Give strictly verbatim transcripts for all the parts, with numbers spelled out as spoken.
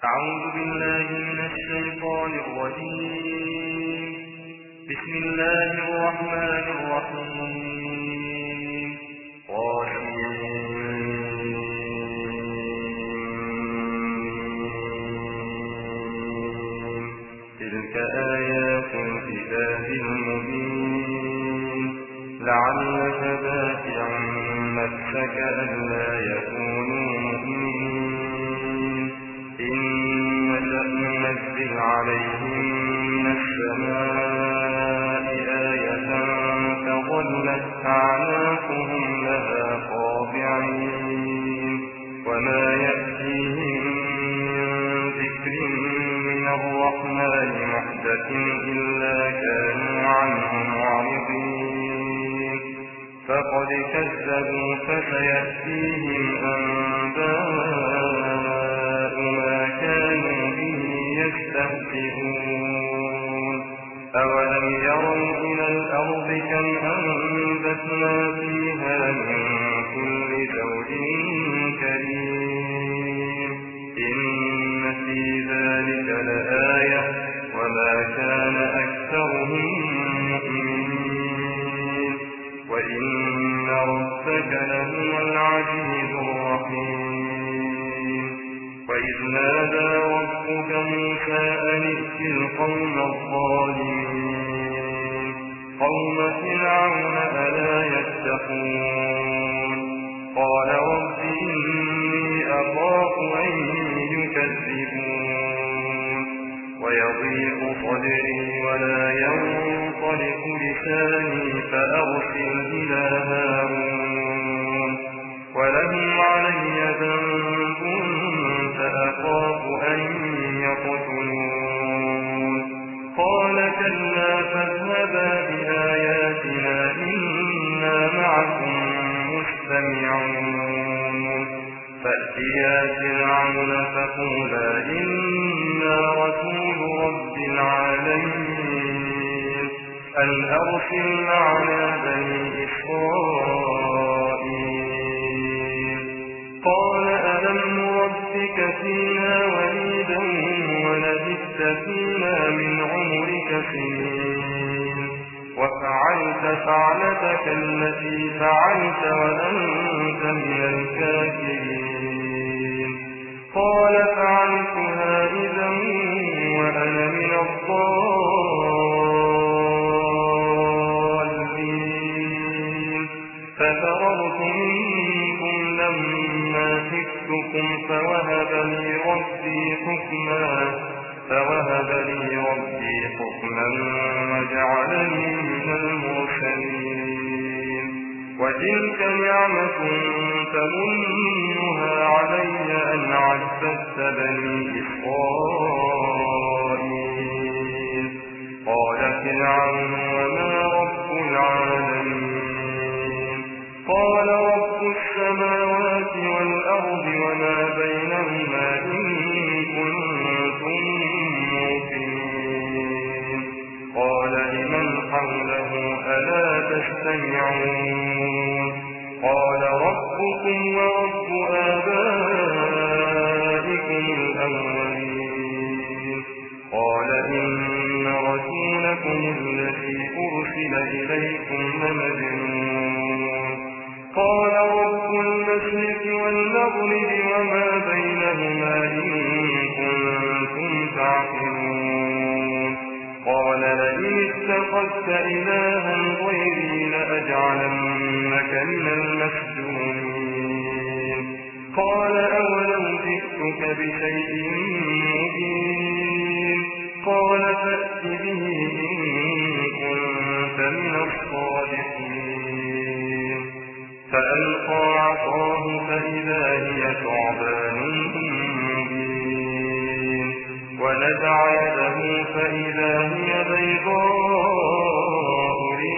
أعوذ بالله من الشيطان الرجيم. بسم الله الرحمن الرحيم. طاسين. تلك آيات الكتاب المبين. لعلك باخع نفسك ألا يكونوا مؤمنين إن نشأ ننزل عليهم من السماء آية فظلت أعناقهم لها خاضعين وما يأتيهم من ذكر من الرحمن محدث إلا كانوا عنه معرضين فقد كذبوا فسيأتيهم أنباء ما كانوا به يستهزئون أولم يروا إلى الأرض كم أنبتنا فيها من كل زوج كريم إن في ذلك لآية وما كان أكثرهم مؤمنين وإن ربك لهو العزيز الرحيم. وإذ نادى ربك موسى أن ائت القوم الظالمين قوم فرعون ألا يتقون قال رب إني أخاف أن يكذبون ويضيق صدري ولا ينطلق لساني فأرسل إلى هارون ولهم علي ذنب فأخاف أن يقتلون قال كلا فاذهبا بآياتنا إنا معكم مستمعون فأتيا فرعون فقولا إنا رسول رب العالمين أن أرسل معنا بني إسرائيل قال ألم نربك فينا وليدا ولبثت فينا من عمرك سنين وفعلت فعلتك التي فعلت وأنت من الكافرين قال فعلتها إذا وأنا من الضالين ففررت منكم لما خفتكم فوهب لي ربي حكما فوهب لي ربي حكما وجعلني من المرسلين وتلك نعمة تمنها علي أن عبدت بني إسرائيل قال فرعون وما رب العالمين قال رب السماوات والأرض وما بينهما إن كنتم موقنين قال لمن حوله ألا تستمعون قال ربكم ورب آبائكم الأولين قال إن رسولكم الذي أرسل إليكم لمجنون قال رب المشرق والمغرب وما بينهما إن كنتم تعقلون قال لئن اتخذت إلها غيري لأجعلنك من المسجونين قال أولو جئتك بشيء مبين قال فأت به إن كنت من الصادقين فألقى عصاه فإذا هي ثعبان مبين ونزع يده فإذا هي بيضاء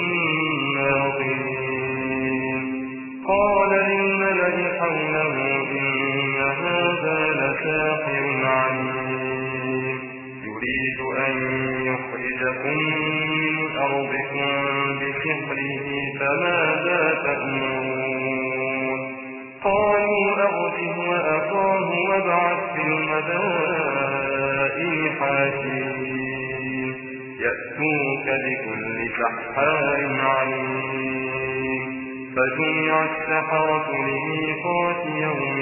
للناظرين قال للملأ حوله إن هذا لساحر عليم يريد أن يخرجكم من أرضكم بسحره فماذا تأمرون قالوا أرجه وأخاه وابعث في المدائن حكيم يأتوك بكل سحار عليم فجمع السحرة لميقات يوم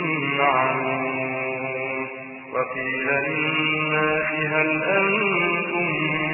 معلوم وقيل للناس هل أنتم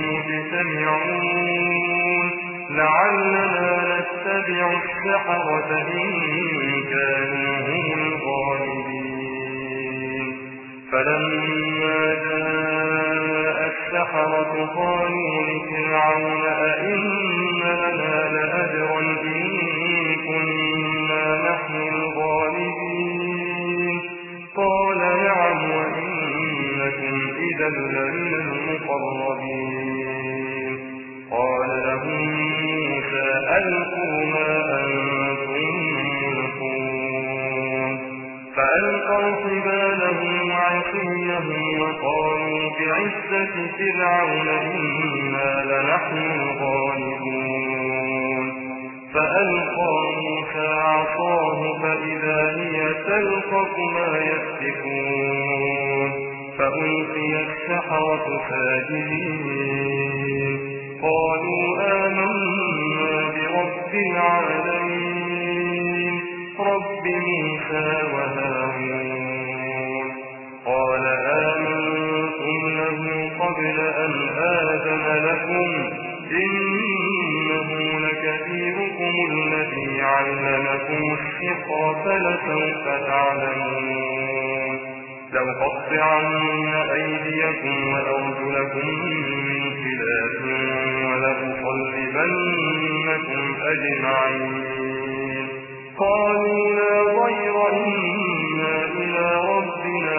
مجتمعون لعلنا نتبع السحرة إن كانوا هم الغالبين فلما جاء السحرة قالوا لفرعون أئن لنا لأجرا إن كنا نحن الغالبين قال نعم وإنكم إذا لمن المقربين قال لهم موسى ألقوا ما أنتم ملقون فألقوا حبالهم وعصيهم وقالوا بعزة فرعون إنا لنحن الغالبون فألقى موسى عصاه فإذا هي تلقف ما يأفكون فألقي السحرة ساجدين قالوا آمنا برب العالمين رب موسى وهارون قال آمنتم له قبل أن آذن لكم إنه لكبيركم الذي علمكم السحر فلسوف تعلمون لأقطعن أيديكم وأرجلكم من خلاف ولأصلبنكم أجمعين قالوا لا ضير إنا إلى ربنا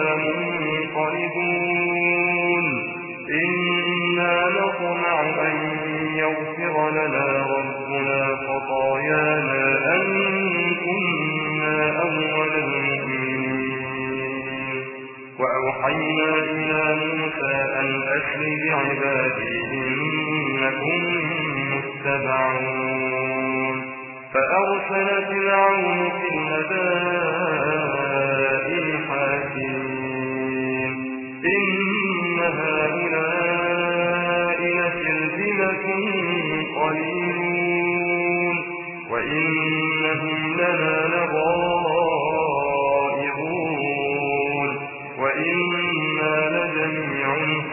منقلبون إنا نطمع أن يغفر لنا ربنا خطايانا أن كنا أول المؤمنين وأوحينا إلى موسى أن أسر بعبادي إنكم متبعون فأرسل فرعون في المدائن حاشرين إن هؤلاء لشرذمة قليلون وإنهم لنا لغائظون وإنا لجميع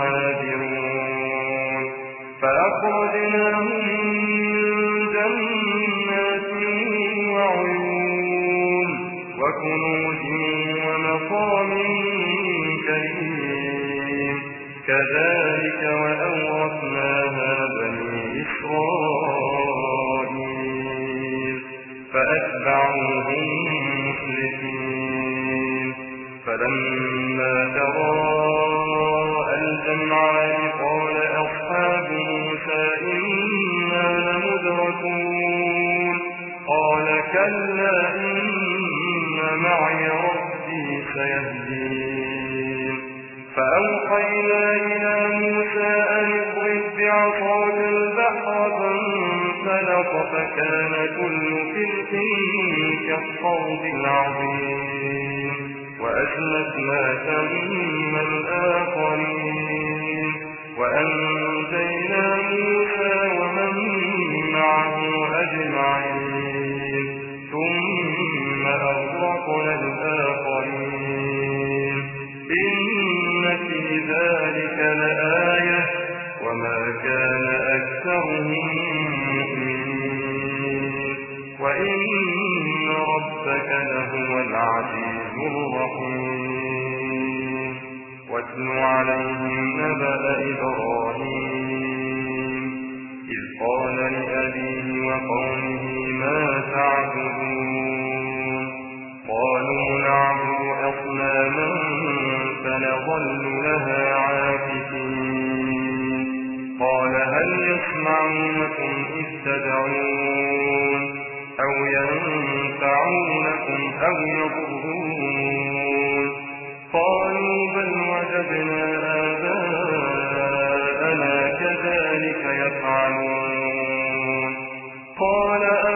حاذرون فأخرجناهم من جنات وعيون وكنوز ومقام كريم كذلك وأورثناها بني إسرائيل فأتبعوهم مشركين فلما تراءى الجمعان قال أصحاب موسى إنا لمدركون قال كلا إن معي ربي سيهدين فأوحينا إلى موسى أن اضرب بعصاك البحر فانفلق فكان كل فرق كالصوت العظيم وأزلفنا ثم الآخرين وأنجينا موسى ومن معه أجمعين ثم أغرقنا الآخرين إن في ذلك لآية وما كان أكثرهم مؤمنين وإن ربك لهو العزيز الرحيم واتل عليهم نبأ إبراهيم إذ قال لأبيه وقومه ما تعبدون قالوا نعبد أصناما فنظل لها عاكفين قال هل يسمعونكم إذ تدعون أو ينفعونكم أو يضرون قالوا بل وجدنا آباءنا كذلك يفعلون قال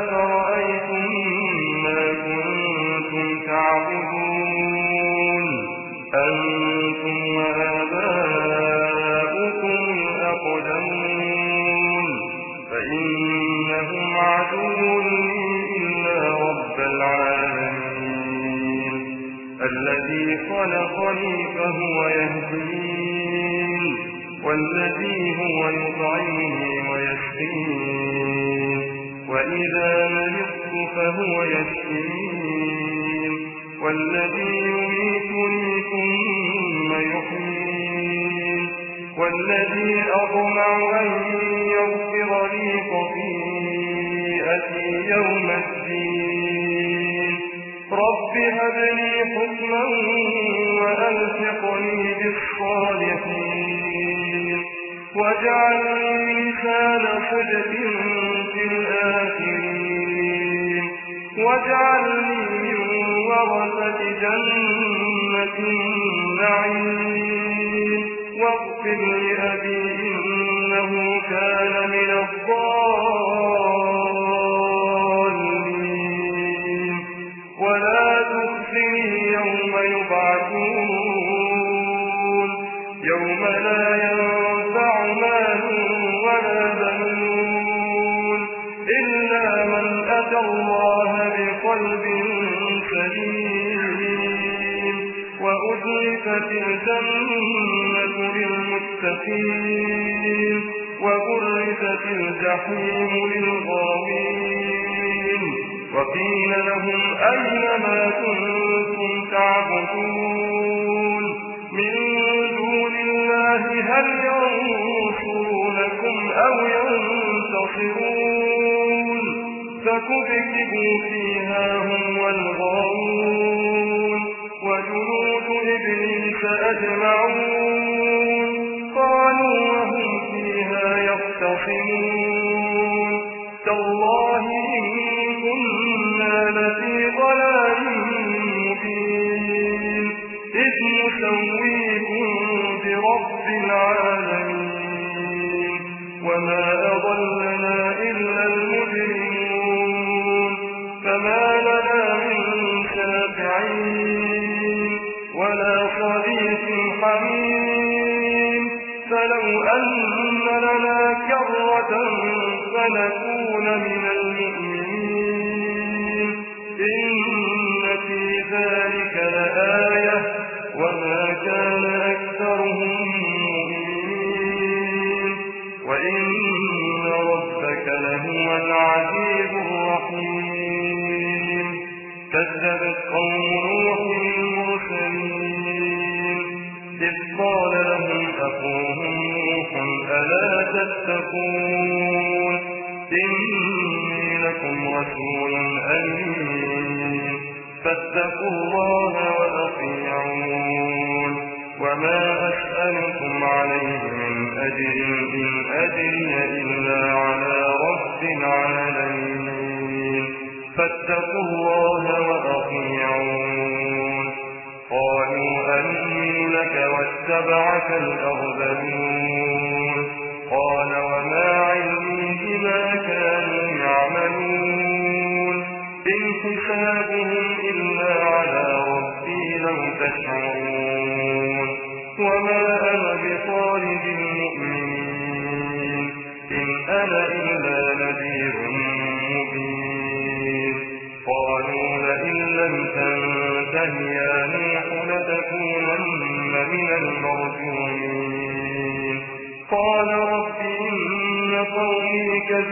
الذي خلقني فهو يهدين والذي هو يطعمني ويسقين وإذا مرضت فهو يشفين والذي يميتني ثم يحيين والذي أطمع أن يغفر لي خطيئتي يوم الدين رب هب لي حكما وألحقني بالصالحين واجعلني لسان صدق في الآخرين واجعلني من ورثة جنة النعيم واغفر لأبي إنه كان من الضالين ولا تخزني يوم يبعثون يوم لا ينفع مال ولا بنون إلا من أتى الله بقلب سليم وأزلفت الجنة للمتقين وبرزت الجحيم للغاوين وقيل لهم أين ما كنتم تعبدون من دون الله هل ينصرونكم أو ينتصرون فكبكبوا فيها هم والغاوون وجنود إبليس أجمعون قالوا وهم فيها يختصمون تالله إن كنا لفي ضلال مبين إذ نسويكم برب العالمين وما أضلنا إلا المجرمون فما لنا من شافعين ولا صديق حميم فلو أن لنا كرة فنكون من المؤمنين إن في ذلك لآية وما كان أكثرهم مؤمنين وإن ربك لهو العزيز الرحيم كذبت قوم نوح المرسلين إذ قال لهم أخوهم نوح ألا تتقون إني لكم رسول أمين فاتقوا الله وأطيعون وما أسألكم عليه من أجر إن أجري إلا على رب العالمين فاتقوا الله وأطيعون قالوا أنؤمن لك واتبعك الأرذلون قال وما علمي بما كانوا يعملون إن حسابهم إلا على ربي لو تشعرون وما أنا بطارد المؤمنين إن أنا إلا نذير مبين قالوا لئن لم تنته يا نوح لتكونن من المرجومين قال رب إن قومي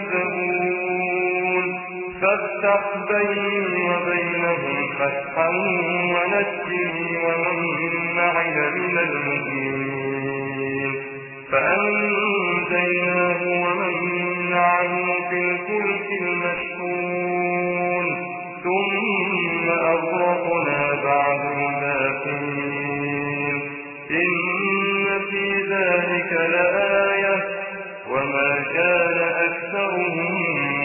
كذبون فافتح بيني وبينهم فتحا ونجني ومن معي من المؤمنين فأنجيناه ومن معه في الفلك المشحون ثم أغرقنا بعد الباقين إن في ذلك لآية وما كان أكثرهم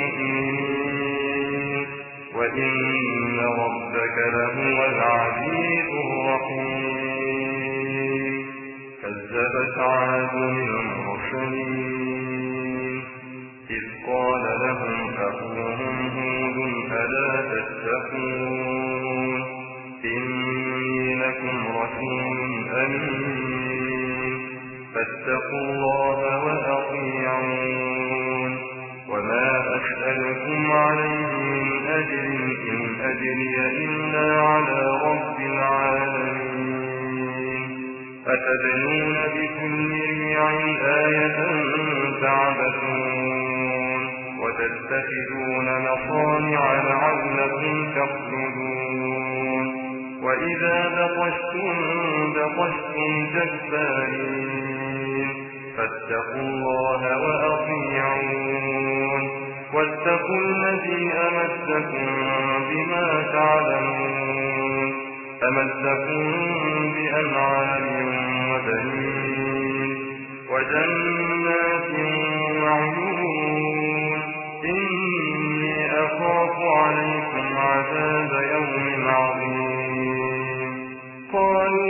مؤمنين وإن ربك لهو العزيز الرحيم كذبت عاد المرسلين إذ قال لهم أخوهم هود ألا تتقون إني لكم رسول أمين فاتقوا الله وأطيعون وما أسألكم عليه من أجر إن أجري إلا على رب العالمين أفتبنون بكل ريع آية تعبثون وتتخذون مصانع لعلكم تخلدون وإذا بطشتم بطشتم جبارين فاتقوا الله وأطيعون واتقوا الذي أمدكم بما تعلمون أمدكم بأنعام وبنين وجنات وعيون إني أخاف عليكم عذاب يوم عظيم قالوا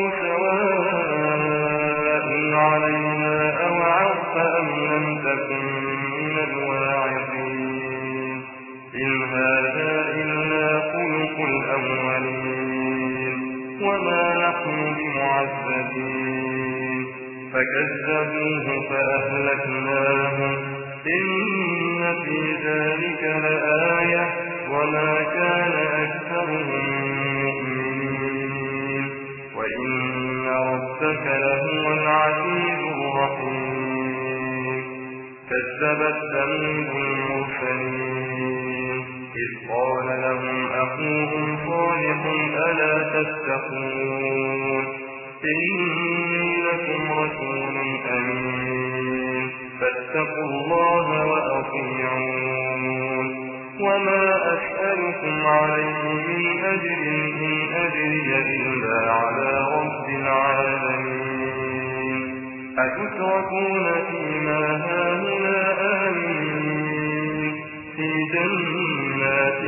سواء علينا أوعظت أم لم تكن من الواعظين إن هذا إلا خلق الأولين وما نحن بمعذبين فكذبوه فأهلكناهم إن في ذلك لآية وما كان أكثرهم مؤمنين وإن ربك لهو العزيز الرحيم كذبت ثمود المرسلين إذ قال لهم أخوهم صالح ألا تتقون إني لكم رسول أمين فاتقوا الله وأطيعون وما أسألكم عليه من أجر إن أجري إلا على رب العالمين أتتركون فيما هاهنا آمين في جنات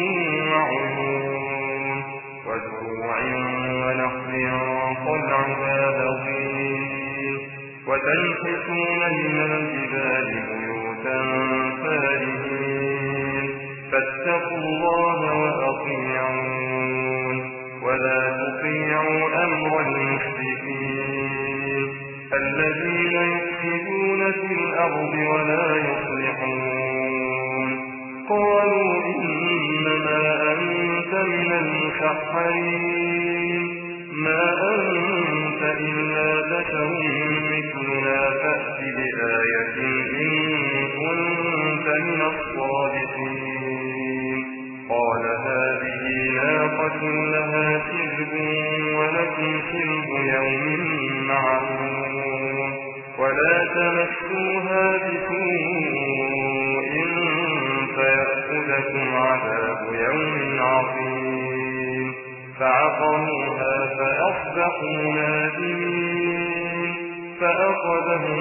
وعيون وزروع ونخل طلعها هضيم وتنحتون من الجبال بيوتا فارهين فاتقوا الله وأطيعون ولا تطيعوا أمر المسرفين الذين يفسدون في الأرض ولا يصلحون قالوا إنما أنت من المسحرين ما أنت إلا بشر مثلنا فأت بآية إن كنت من الصادقين قال هذه ناقة لها شرب ولكم شرب يوم معلوم ولا تمسوها بسوء فيأخذكم عذاب يوم عظيم فعقروها فأصبحوا نادمين فأخذهم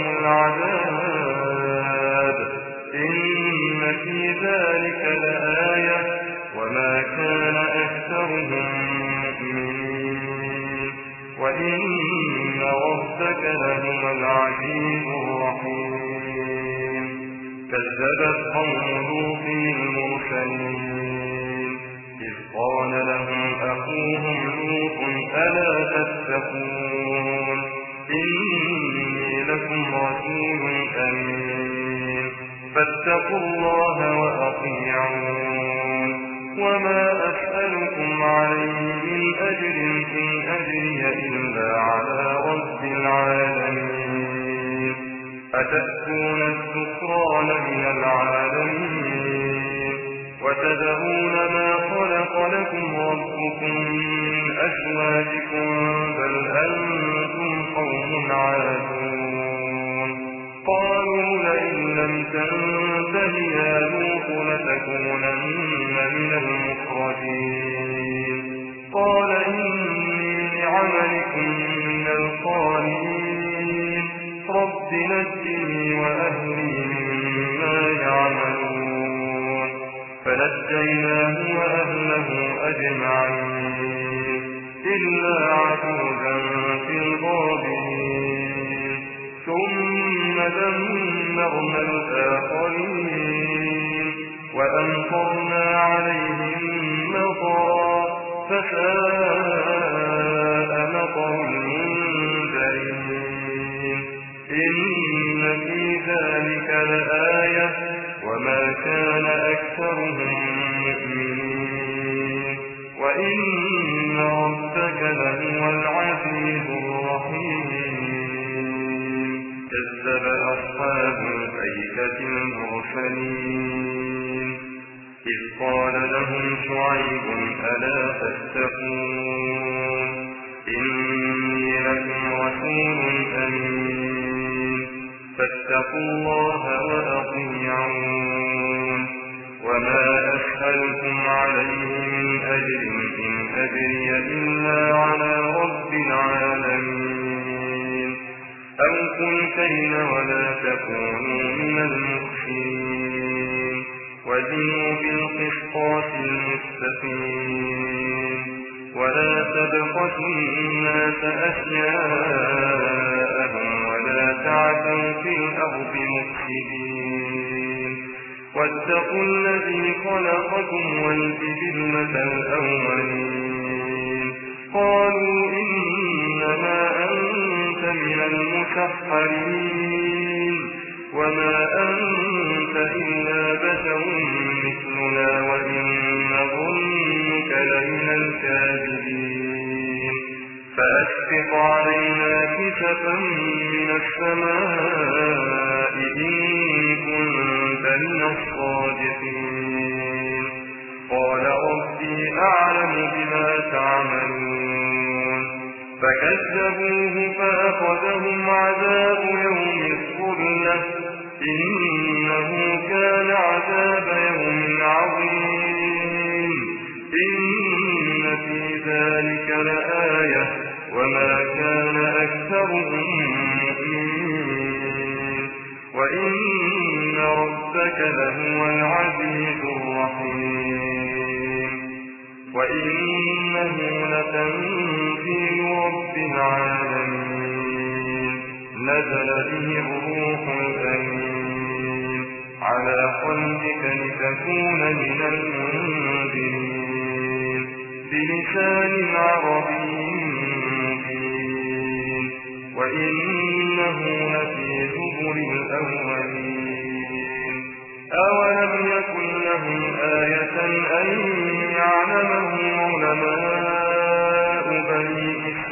العذاب إن في ذلك لآية وما كان أكثرهم مؤمنين وإن ربك لهو العزيز الرحيم كذبت قوم لوط المرسلين إذ قال لهم أخوهم لوط ألا تتقون إني لكم رسول أمين فاتقوا الله وأطيعون وما أسألكم عليه من أجر إن أجري إلا على رب العالمين أتأتون الذكران من العالمين وتذرون ما خلق لكم ربكم من أزواجكم بل أنتم قوم عادون قالوا لئن لم تنته يا لوط لتكونن من المخرجين قال إني لعملكم من القالين رب نجني وأهلي مما يعملون فنجيناه وأهله أجمعين إلا عجوزا في الغابرين ثم دمرنا الآخرين وأمطرنا عليهم مطرا فساء مطر المنذرين إن في ذلك لآية وما كان أكثرهم مؤمنين وإن ربك لهو العزيز الرحيم المرسلين إذ قال لهم شعيب ألا تتقون إني لكم رسول أمين فاتقوا الله وأطيعون وما أسألكم عليه من أجر إن أجري إلا على رب العالمين أوفوا الكيل ولا تكونوا من المخسرين وزنوا بالقسطاس المستقيم ولا تبخسوا الناس أشياءهم ولا تعثوا في الأرض مفسدين واتقوا الذي خلقكم والجبلة الأولين قالوا إنما أنت من المسحرين وما أنت إلا بشر مثلنا وإن نظنك لمن الكاذبين فأسقط علينا كسفا من السماء إن كنت من الصادقين قال ربي أعلم بما تعملون فكذبوه فأخذهم عذاب يوم الظلة إنه كان عذاب يوم عظيم إن في ذلك لآية وما كان أكثرهم مؤمنين وإن ربك لهو العزيز الرحيم وإنه لتنزيل رب العالمين نزل به الروح الأمين على قلبك لتكون من المنذرين بلسان عربي مبين وإنه لفي زبر الأولين أولم يكن لهم آية أن يعلمه علماء بني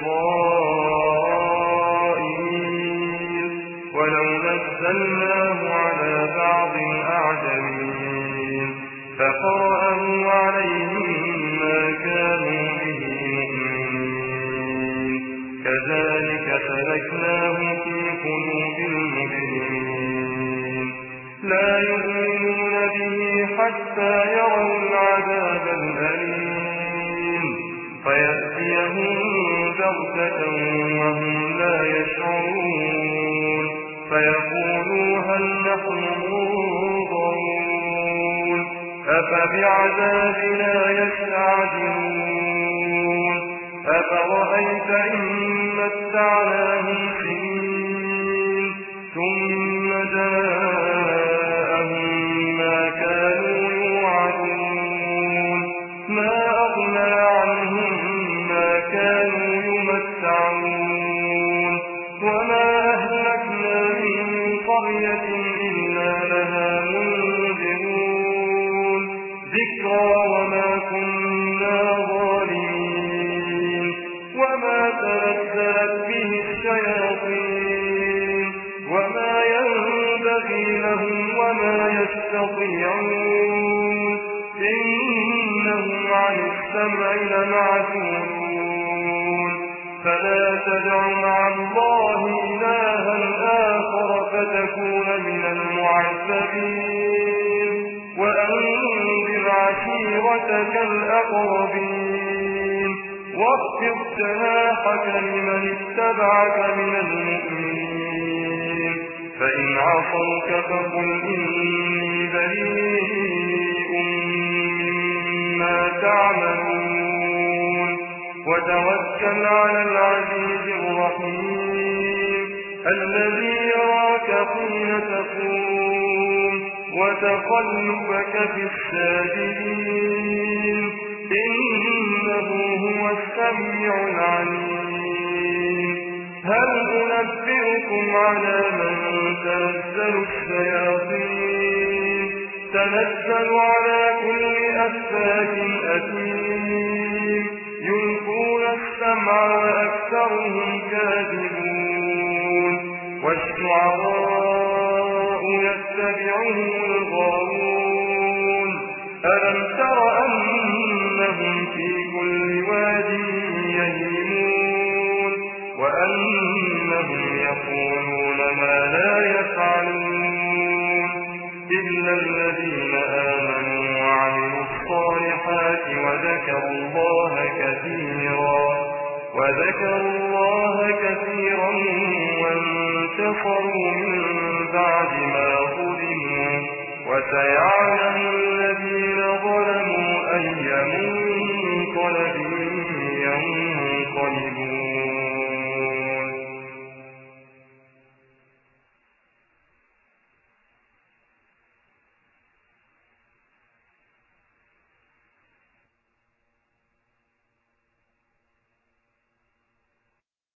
إسرائيل ولو نزلناه على بعض الأعجمين فقرأه عليهم ما كانوا به مؤمنين كذلك سلكناه في قلوب المجرمين لا يؤمنون به حتى يروا العذاب الأليم فيأتيهم بغتة وهم لا يشعرون فيقولوا هل نحن منظرون أفبعذابنا يستعجلون أفرأيت إن متعناهم سنين ثم جاءهم ما كانوا يوعدون ما أغنى عنهم ما كانوا يمتعون وما أهلكنا من قرية إلا لها منذرون ذكرى وما كنا ظالمين وما تنزلت به الشياطين وما ينبغي لهم وما يستطيعون إنهم عن السمع لمعزولون فلا تدع مع الله إلها آخر فتكون من المعذبين وأنذر عشيرتك الأقربين واخفض جناحك لمن اتبعك من المؤمنين فإن عصوك فقل إني بريء مما تعملون وتوكل على العزيز الرحيم الذي يراك حين تقوم وتقلبك في الساجدين إنه هو السميع العليم هل أنبئكم على من تنزل الشياطين تنزل على كل أفاك أثيم يلقون السمع وأكثرهم كاذبون والشعراء يتبعهم الغاوون ألم تر أنهم في كل واد يهيمون وأنهم يقولون ما لا يفعلون إلا الذين آمنوا وعملوا الصالحات وذكروا الله كثيرا وذكروا الله كثيرا وانتصروا من بعد ما ظلموا وسيعلم الذين ظلموا أي منقلب ينقلبون